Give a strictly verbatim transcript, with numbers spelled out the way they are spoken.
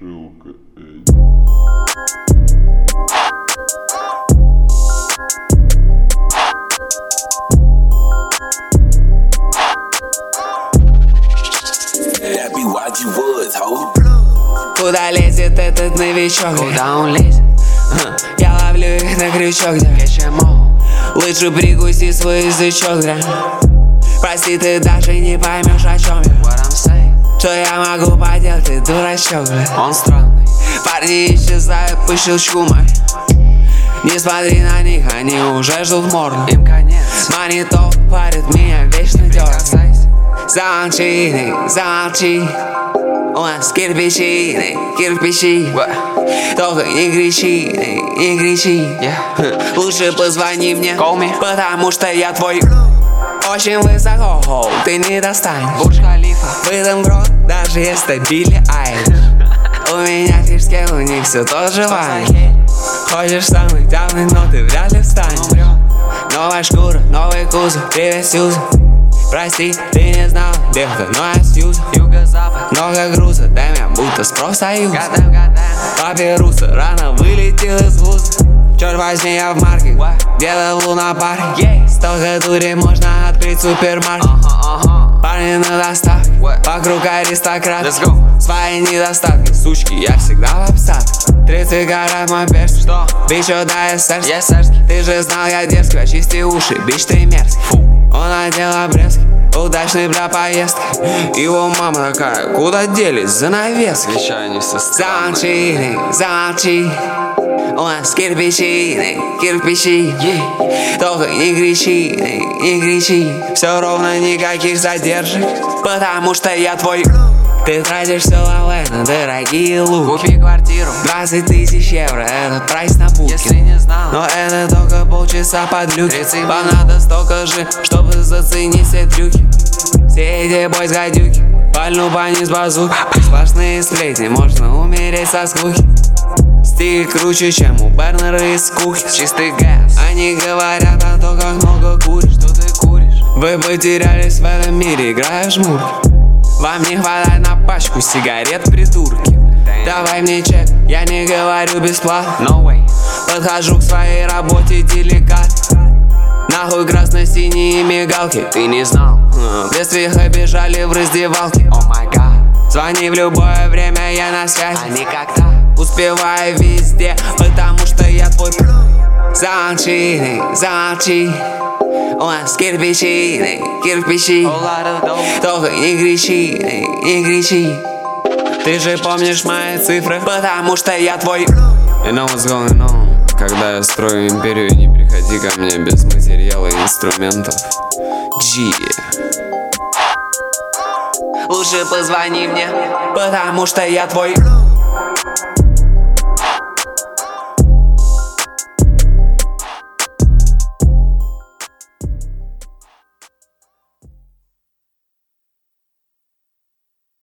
Шилка, эй. Куда лезет этот новичок? Куда он лезет? Я ловлю их на крючок, да. Лучше прикуси свой язычок, да. Прости, ты даже не поймешь, о чем я. What I'm saying? Что я могу поделать, ты дурачок, да. Он странный. Парни исчезают по щелчку, мой. Не смотри на них, они уже ждут морду. Им конец. Монитор парит меня, вечно дёргает. Прикасайся. Замолчи, ты, замолчи. У нас кирпичи, ты, кирпичи. What? Только не кричи, ты, не кричи. Yeah. Лучше позвони мне, Call me. потому что я твой. Очень высоко, ты не достанешь. Бурдж Халифа. В этом грот, даже если Билли Айлиш. У меня фишки, у них все тот же вайб. Хочешь самый явный, но ты вряд ли встанешь. Новая шкура, новый кузов, привет, Сьюзан. Прости, ты не знал, девка, но я Сьюзан. Юго-запад. Много груза, дай меня будто с профсоюза. Гадаем, гадаем. Папируса рано вылетел из вуза. Черт возьми, я в марке, где-то в лунопарке. Yeah. Столько дури, можно открыть супермаркет. Ага, ага. Парни на доставке, What? вокруг аристократ. Let's go. Свои недостатки, сучки, я всегда в обсадке. Тридцать карат мой перс. Что? Бич, да, эсерский. Я сэрский. Ты же знал, я дерзкий, очисти уши, бич, ты мерзкий. Фу. Он надел обрезки, удачный для поездки. Его мама такая, куда делись занавески? Отвечаю, не со стороны. Замолчи, ты, замолчи. У нас кирпичи, ты, кирпичи. Yeah. Только не кричи, ты, не кричи. Все ровно, никаких задержек, потому что я твой. Ты тратишь все лавэ на дорогие луки. Купи квартиру. Двадцать тысяч евро, это прайс на Если букин. не знал. Но это только полчаса под люки. тридцать Вам надо столько же, чтобы заценить все трюки. Все эти бойс гадюки, пальну по низ базуки. Сплошные сплетни, можно умереть со скуки. Стиль круче, чем у Бернера из кухни. Чистый газ. Они говорят о том, как много куришь. Что ты куришь? Вы потерялись в этом мире, играя в жмурки. Вам не хватает на пачку сигарет, придурки. Давай мне чек, я не говорю бесплатно. No way. Подхожу к своей работе деликатно. Нахуй красно-синие мигалки. Ты не знал. Без твиха бежали в раздевалке. О май гад. Звони в любое время, я на связи. А никогда. Успеваю везде, потому что я твой. Замолчи, ты, замолчи. У нас кирпичи, ты, кирпичи. Whole lot of dope. Только не кричи, ты, не кричи. Ты же помнишь мои цифры, потому что я твой. You know what's going on? Когда я строю империю, не приходи ко мне без материала и инструментов. G. Лучше позвони мне, потому что я твой.